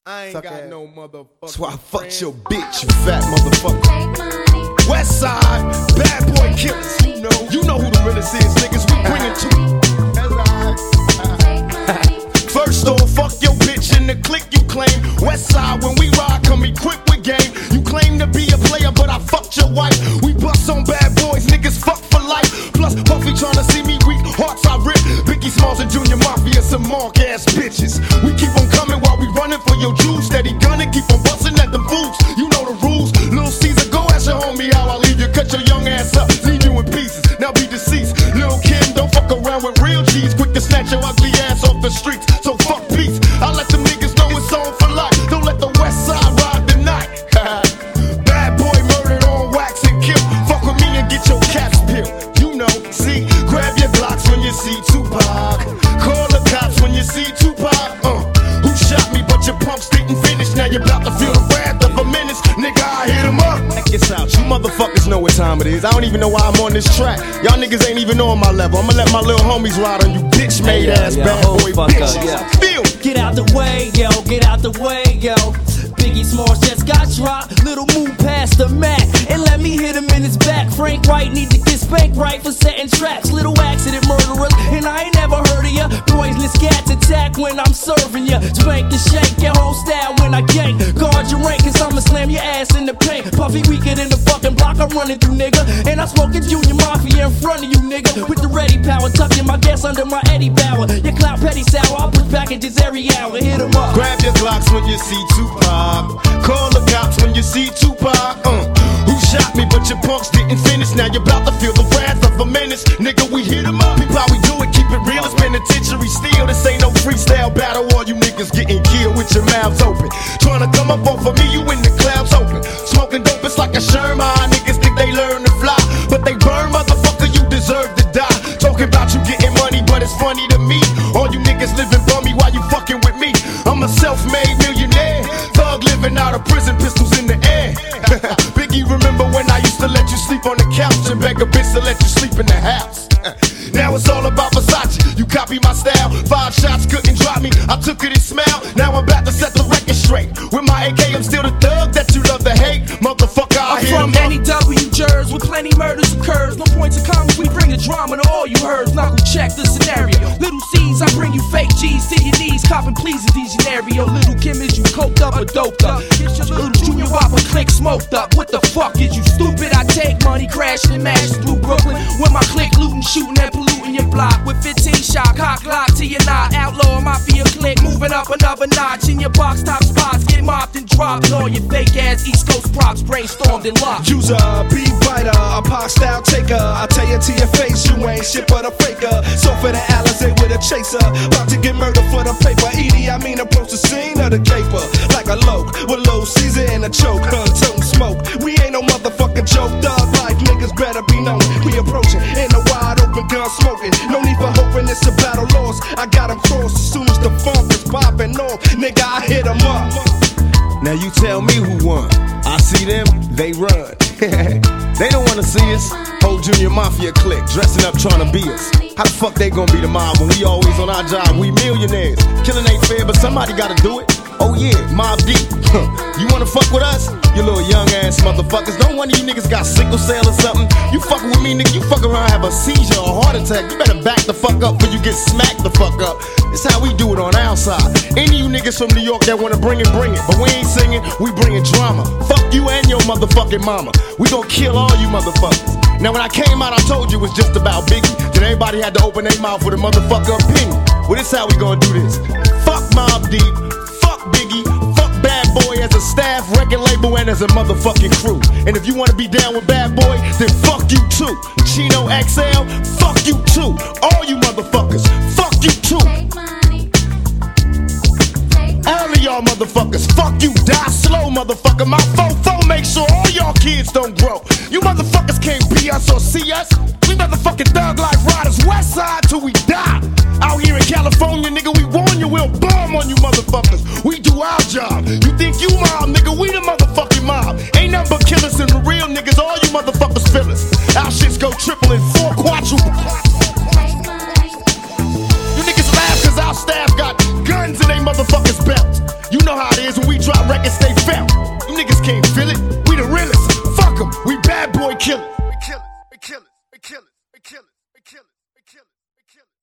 I ain't got no motherfucker. That's why I fucked your bitch, you fat motherfucker. West Side, bad boy killers. You know who the realest is, niggas. We bring it to you. First off, fuck your bitch in the clique you claim. West Side, when we ride, come equipped with game. You claim to be a player, but I fucked your wife. We bust on bad boys, niggas fuck for life. Plus, Puffy tryna see me weak, hearts I rip. Biggie Smalls and Junior Mafia, some mark ass bitches. We keep on coming while we running for your Jews. Steady gunning, keep on busting at them fools. You know the rules. Lil Caesar, go ask your homie how I leave you. Cut your young ass up, leave you in pieces. Now be deceased. Lil Kim, don't fuck around with real G's. Quick to snatch your ugly ass off the streets. So fuck peace. I let them niggas know it's on for life. Don't let the West Side ride the night. Bad boy murdered on wax and kill. Fuck with me and get your caps peeled. You know, see, grab your Glocks when you see Tupac. Call the cops when you see Tupac. Who shot me but your pumps didn't finish. Now you're about to feel the wrath of a menace. Nigga, I hit him up. Check this out, you motherfuckers know what time it is. I don't even know why I'm on this track. Y'all niggas ain't even on my level. I'ma let my little homies ride on you bitch made ass bad boy bitches. Feel. Get out the way, yo, get out the way, yo. Biggie Smalls just got dropped. Little move past the Mac and let me hit him in his back. Frank White need to get spanked right for setting traps. Little accident murderers, and I ain't never heard of ya. Poisonous cats attack when I'm serving ya. Spank the shake, your whole style when I gank. Guard your rank, cause I'ma slam your ass in the paint. Puffy weaker than the fucking block I'm running through, nigga. And I'm smoking Junior Mafia in front of you, nigga. With the ready power, tucking my gas under my Eddie Bauer. Your clout petty sour, I'll push packages every hour. Hit 'em up. Grab your Glocks when you see Tupac. Call the cops when you see Tupac. Who shot me but your punks didn't finish. Now you're about to feel the wrath of a menace. Nigga, we hit 'em up. People how we do it, keep it real. It's penitentiary steel. This ain't no freestyle battle. All you niggas getting killed with your mouths open. Tryna come up off of me, you in the clouds open. Smoking dope, it's like a Sherman. Niggas think they learn to fly, but they burn, motherfucker, you deserve to die. Talking about you getting money, but it's funny to me. All you niggas living bummy while you fucking with me. I'm a self-made millionaire. Thug living out of prison, pistols in the air. Biggie, remember when I used to let you sleep on the couch and beg a bitch to let you sleep in the house? Now it's all about Versace. You copy my style. 5 shots couldn't drop me. I took it and smiled. Now I'm about to set the record straight. With my AK, I'm still the thug that you love to hate. Motherfucker, I'm from NEW Jersey with plenty murders occurs. No points of commas, we bring the drama to all you heard. Knuckle check the scenario. Little C's, I bring you fake G's to your knees. Copping please in these scenario. Little Kim, is you coked up or doped up? Little Junior Whopper click smoked up. What the fuck is you stupid? I take money crashing and mashes through Brooklyn. With my click looting, shooting and polluting your block. With 15 shot, cock lock to your knot. Outlaw mafia click, moving up another notch. In your box top spots, get mopped and dropped. All your fake ass East Coast props brainstormed and locked. User, be biter, a pop style taker. I tell you to your face, you ain't shit but a faker. So for the Alizé with a chaser, about to get murdered for the paper. Edie, I mean approach the scene of the caper like a loke with low Caesar and a choke. Toting smoke, we ain't no motherfucking joke. Thug life niggas better be known. We approaching in a wide open gun smoking. No need for hoping it's a battle lost. I got him crossed as soon as the funk is popping off. Nigga, I hit him up. Now you tell me who won. I see them, they run. They don't wanna see us. Whole Junior Mafia clique, dressing up trying to be us. How the fuck they gonna be the mob when we always on our job? We millionaires. Killing ain't fair, but somebody gotta do it. Oh yeah, Mob Deep. You wanna fuck with us? You little young ass motherfuckers. Don't one of you niggas got sickle cell or something. You fucking with me, nigga, you fuck around, have a seizure or a heart attack. You better back the fuck up before you get smacked the fuck up. It's how we do it on our side. Any of you niggas from New York that wanna bring it, bring it. But we ain't singing, we bringing drama. Fuck you and your motherfucking mama. We gon' kill all you motherfuckers. Now when I came out, I told you it was just about Biggie. Then everybody had to open their mouth with a motherfucker opinion. Well, this how we gonna do this. Fuck Mobb Deep, fuck Biggie, fuck Bad Boy as a staff, record label, and as a motherfucking crew. And if you wanna be down with Bad Boy, then fuck you too. Chino XL, fuck you too. All you motherfuckers, fuck you too. All of y'all motherfuckers, fuck you, die slow, motherfucker. My fofo make sure all y'all kids don't grow. You motherfuckers can't be us or see us. We motherfucking thug life riders, West Side till we die. Out here in California, nigga, we warn you, we'll bomb on you motherfuckers. We do our job. You think you mob, nigga, we the motherfucking mob. Ain't nothing but killers and the real niggas, all you motherfuckers feel us. Our shits go triple and 4 quadruple. You niggas laugh cause our staff got guns in they motherfuckers' belts. You know know how it is when we drop records, they felt. Them niggas can't feel it. We the realest. Fuck them. We bad boy killers. We killers. We killers. We killers. We killers. We killers. We killers. We killers.